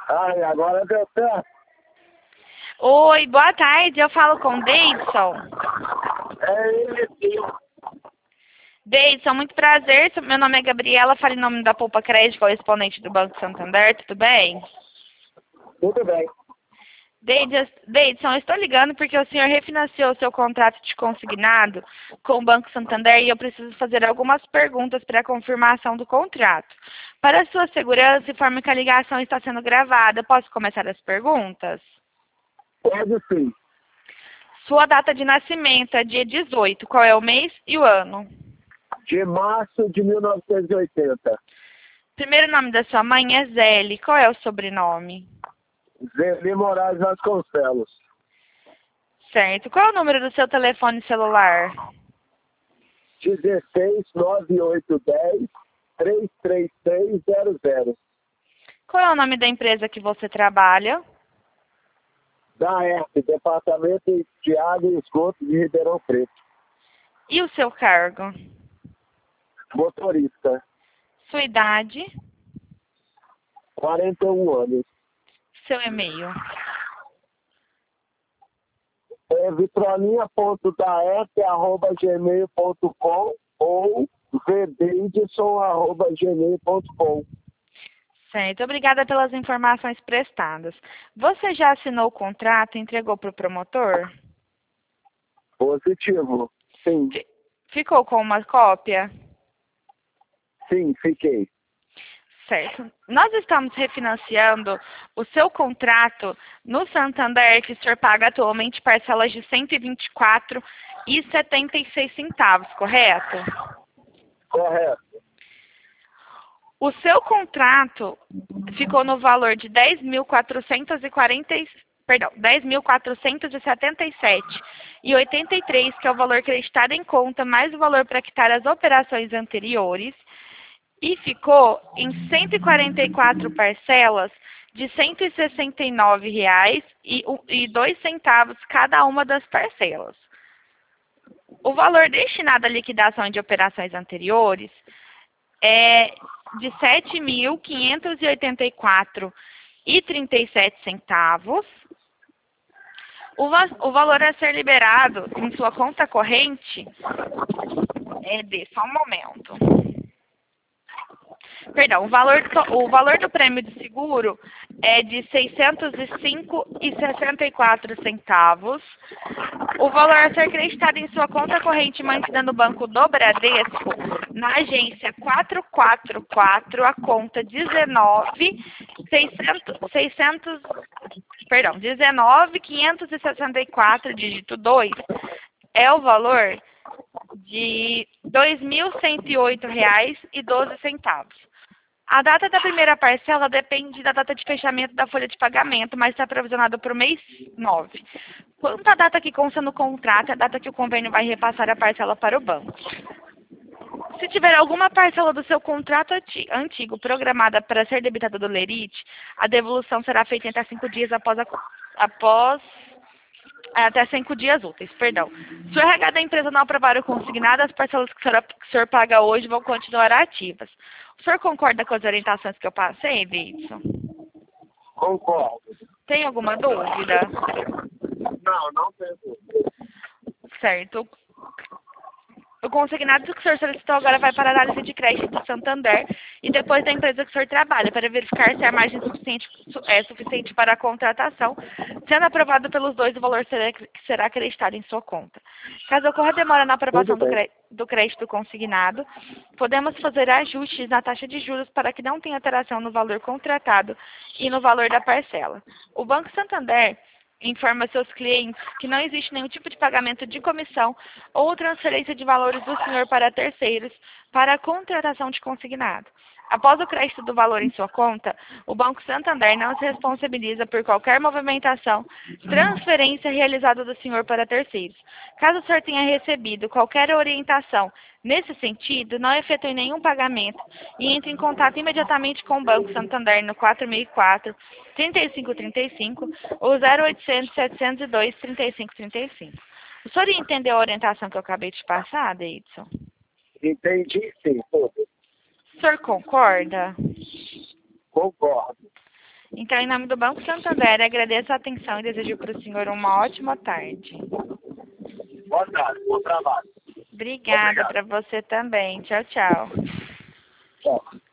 Ai, agora deu certo. Oi, boa tarde. Eu falo com Deidson. É ele sim. Deidson, muito prazer. Meu nome é Gabriela, falo em nome da Poupa Crédito, correspondente do Banco Santander. Tudo bem? Tudo bem. Deidson, eu estou ligando porque o senhor refinanciou o seu contrato de consignado com o Banco Santander e eu preciso fazer algumas perguntas para a confirmação do contrato. Para sua segurança, informe que a ligação está sendo gravada. Posso começar as perguntas? Pode sim. Sua data de nascimento é dia 18. Qual é o mês e o ano? De março de 1980. Primeiro nome da sua mãe é Zélie. Qual é o sobrenome? Zeli Moraes Vasconcelos. Certo. Qual é o número do seu telefone celular? 169810-33300. Qual é o nome da empresa que você trabalha? Da ERP, Departamento de Água e Esgoto de Ribeirão Preto. E o seu cargo? Motorista. Sua idade? 41 anos. Seu e-mail? É vitrolinha.daep@gmail.com ou vdeidson@gmail.com. Certo. Obrigada pelas informações prestadas. Você já assinou o contrato e entregou para o promotor? Positivo. Sim, Fi- Ficou com uma cópia? sim, fiquei. Certo. Nós estamos refinanciando o seu contrato no Santander, que o senhor paga atualmente parcelas de R$ 124,76, correto? Correto. O seu contrato ficou no valor de 10.440, perdão, 10.477,83, que é o valor creditado em conta, mais o valor para quitar as operações anteriores. E ficou em 144 parcelas de R$ 169,02 cada uma das parcelas. O valor destinado à liquidação de operações anteriores é de R$ 7.584,37. O valor a ser liberado em sua conta corrente é de... Só um momento. Perdão, o valor do prêmio de seguro é de R$ 605,64. O valor a ser creditado em sua conta corrente mantida no Banco do Bradesco, na agência 444, a conta 19.564, dígito 2, é o valor de R$ 2.108,12. A data da primeira parcela depende da data de fechamento da folha de pagamento, mas está provisionado para o mês 9. Quanto à data que consta no contrato, é a data que o convênio vai repassar a parcela para o banco. Se tiver alguma parcela do seu contrato antigo programada para ser debitada do Lerite, a devolução será feita em até 5 dias até 5 dias úteis, perdão. Se o RH da empresa não aprovar o consignado, as parcelas que o senhor paga hoje vão continuar ativas. O senhor concorda com as orientações que eu passei, Davidson? Concordo. Tem alguma dúvida? Não, não tenho dúvida. Certo. O consignado que o senhor solicitou agora vai para a análise de crédito do Santander e depois da empresa que o senhor trabalha, para verificar se a margem é suficiente para a contratação. Sendo aprovado pelos dois, o valor será acreditado em sua conta. Caso ocorra demora na Tudo aprovação bem. do crédito consignado, podemos fazer ajustes na taxa de juros para que não tenha alteração no valor contratado e no valor da parcela. O Banco Santander informa seus clientes que não existe nenhum tipo de pagamento de comissão ou transferência de valores do senhor para terceiros para a contratação de consignado. Após o crédito do valor em sua conta, o Banco Santander não se responsabiliza por qualquer movimentação, transferência realizada do senhor para terceiros. Caso o senhor tenha recebido qualquer orientação nesse sentido, não efetue nenhum pagamento e entre em contato imediatamente com o Banco Santander no 4004 3535 ou 0800 702 3535. O senhor entendeu a orientação que eu acabei de passar, Deidson? Entendi, sim, tudo. O senhor concorda? Concordo. Então, em nome do Banco Santander, agradeço a atenção e desejo para o senhor uma ótima tarde. Boa tarde, bom trabalho. Obrigada Obrigado. para você também. Tchau, tchau. Tchau.